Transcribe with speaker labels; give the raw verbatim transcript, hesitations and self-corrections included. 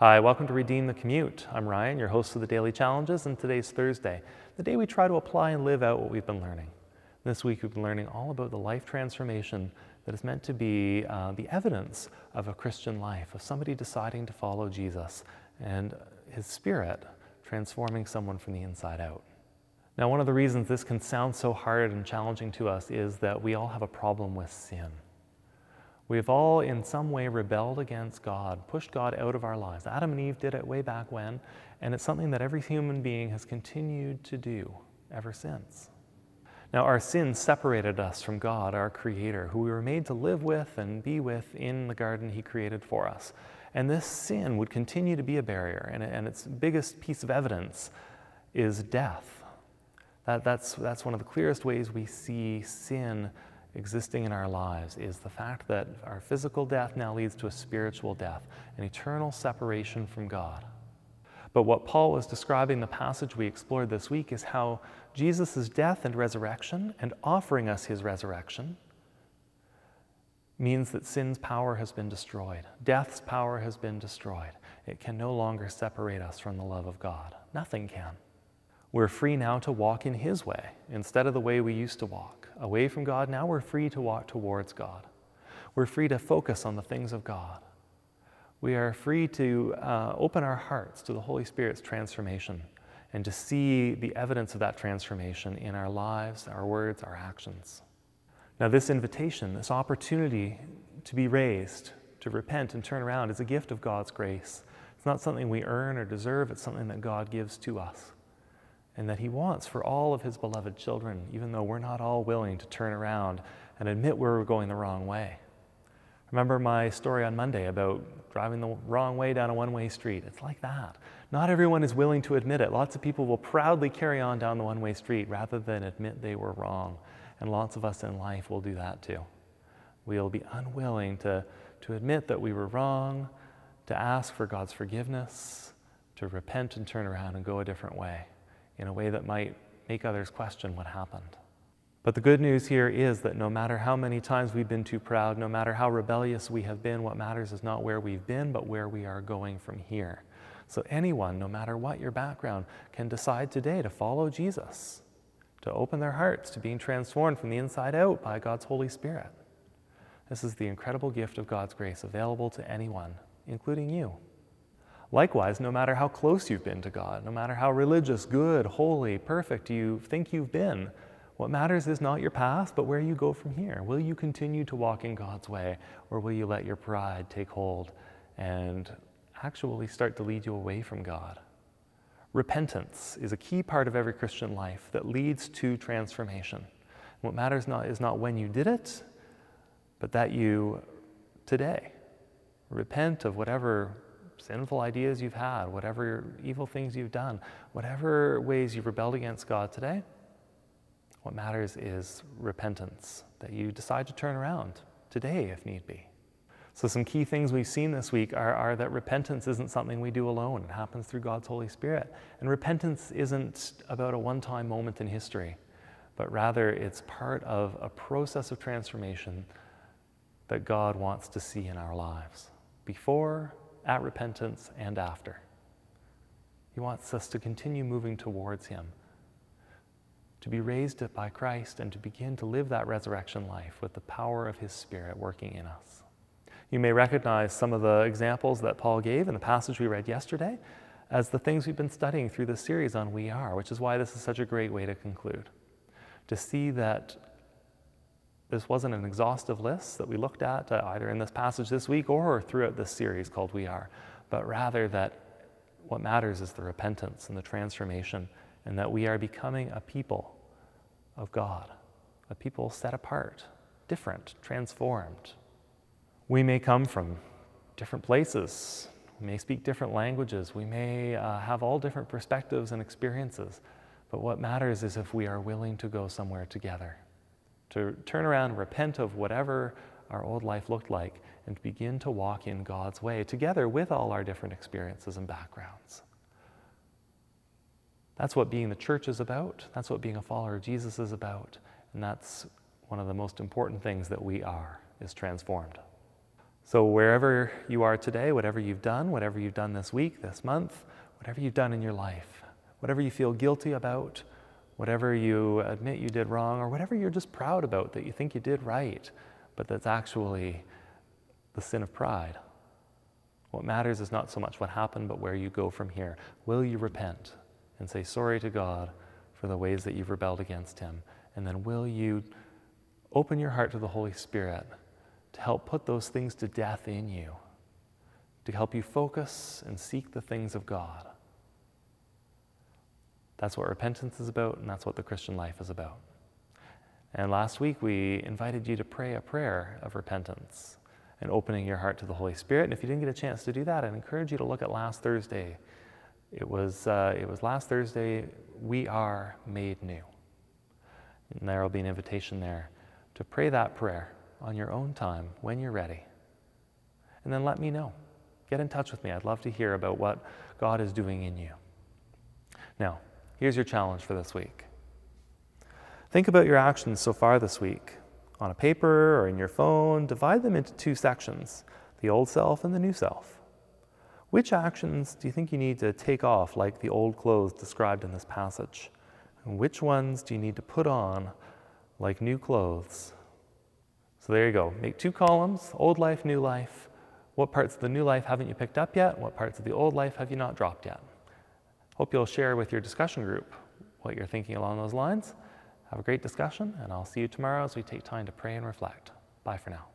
Speaker 1: Hi, welcome to Redeem the Commute. I'm Ryan, your host of the Daily Challenges, and today's Thursday, the day we try to apply and live out what we've been learning. This week we've been learning all about the life transformation that is meant to be uh, the evidence of a Christian life, of somebody deciding to follow Jesus and His Spirit transforming someone from the inside out. Now, one of the reasons this can sound so hard and challenging to us is that we all have a problem with sin. We've all in some way rebelled against God, pushed God out of our lives. Adam and Eve did it way back when, and it's something that every human being has continued to do ever since. Now, our sin separated us from God, our Creator, who we were made to live with and be with in the garden He created for us. And this sin would continue to be a barrier, and, and its biggest piece of evidence is death. That, that's, that's one of the clearest ways we see sin existing in our lives, is the fact that our physical death now leads to a spiritual death, an eternal separation from God. But what Paul was describing in the passage we explored this week is how Jesus' death and resurrection, and offering us His resurrection, means that sin's power has been destroyed. Death's power has been destroyed. It can no longer separate us from the love of God. Nothing can. We're free now to walk in His way instead of the way we used to walk. Away from God, now we're free to walk towards God. We're free to focus on the things of God. We are free to uh, open our hearts to the Holy Spirit's transformation and to see the evidence of that transformation in our lives, our words, our actions. Now, this invitation, this opportunity to be raised, to repent and turn around, is a gift of God's grace. It's not something we earn or deserve, it's something that God gives to us, and that He wants for all of His beloved children, even though we're not all willing to turn around and admit we're going the wrong way. Remember my story on Monday about driving the wrong way down a one-way street? It's like that. Not everyone is willing to admit it. Lots of people will proudly carry on down the one-way street rather than admit they were wrong. And lots of us in life will do that too. We'll be unwilling to, to admit that we were wrong, to ask for God's forgiveness, to repent and turn around and go a different way, in a way that might make others question what happened. But the good news here is that no matter how many times we've been too proud, no matter how rebellious we have been, what matters is not where we've been, but where we are going from here. So anyone, no matter what your background, can decide today to follow Jesus, to open their hearts to being transformed from the inside out by God's Holy Spirit. This is the incredible gift of God's grace available to anyone, including you. Likewise, no matter how close you've been to God, no matter how religious, good, holy, perfect you think you've been, what matters is not your past, but where you go from here. Will you continue to walk in God's way, or will you let your pride take hold and actually start to lead you away from God? Repentance is a key part of every Christian life that leads to transformation. What matters not is not when you did it, but that you today repent of whatever sinful ideas you've had, whatever evil things you've done, whatever ways you've rebelled against God today. What matters is repentance, that you decide to turn around today if need be. So some key things we've seen this week are, are that repentance isn't something we do alone. It happens through God's Holy Spirit. And repentance isn't about a one-time moment in history, but rather it's part of a process of transformation that God wants to see in our lives, before, at repentance, and after. He wants us to continue moving towards Him, to be raised up by Christ, and to begin to live that resurrection life with the power of His Spirit working in us. You may recognize some of the examples that Paul gave in the passage we read yesterday as the things we've been studying through this series on We Are, which is why this is such a great way to conclude. To see that this wasn't an exhaustive list that we looked at uh, either in this passage this week or throughout this series called We Are, but rather that what matters is the repentance and the transformation, and that we are becoming a people of God, a people set apart, different, transformed. We may come from different places, we may speak different languages, we may uh, have all different perspectives and experiences, but what matters is if we are willing to go somewhere together, to turn around and repent of whatever our old life looked like and begin to walk in God's way together with all our different experiences and backgrounds. That's what being the church is about. That's what being a follower of Jesus is about. And that's one of the most important things that we are, is transformed. So wherever you are today, whatever you've done, whatever you've done this week, this month, whatever you've done in your life, whatever you feel guilty about, whatever you admit you did wrong, or whatever you're just proud about that you think you did right, but that's actually the sin of pride. What matters is not so much what happened, but where you go from here. Will you repent and say sorry to God for the ways that you've rebelled against Him? And then will you open your heart to the Holy Spirit to help put those things to death in you, to help you focus and seek the things of God? That's what repentance is about, and that's what the Christian life is about. And last week we invited you to pray a prayer of repentance and opening your heart to the Holy Spirit. And if you didn't get a chance to do that, I'd encourage you to look at last Thursday. It was, uh, it was last Thursday, We Are Made New. And there will be an invitation there to pray that prayer on your own time, when you're ready. And then let me know. Get in touch with me. I'd love to hear about what God is doing in you. Now, here's your challenge for this week. Think about your actions so far this week. On a paper or in your phone, divide them into two sections, the old self and the new self. Which actions do you think you need to take off, like the old clothes described in this passage? And which ones do you need to put on, like new clothes? So there you go. Make two columns, old life, new life. What parts of the new life haven't you picked up yet? What parts of the old life have you not dropped yet? Hope you'll share with your discussion group what you're thinking along those lines. Have a great discussion, and I'll see you tomorrow as we take time to pray and reflect. Bye for now.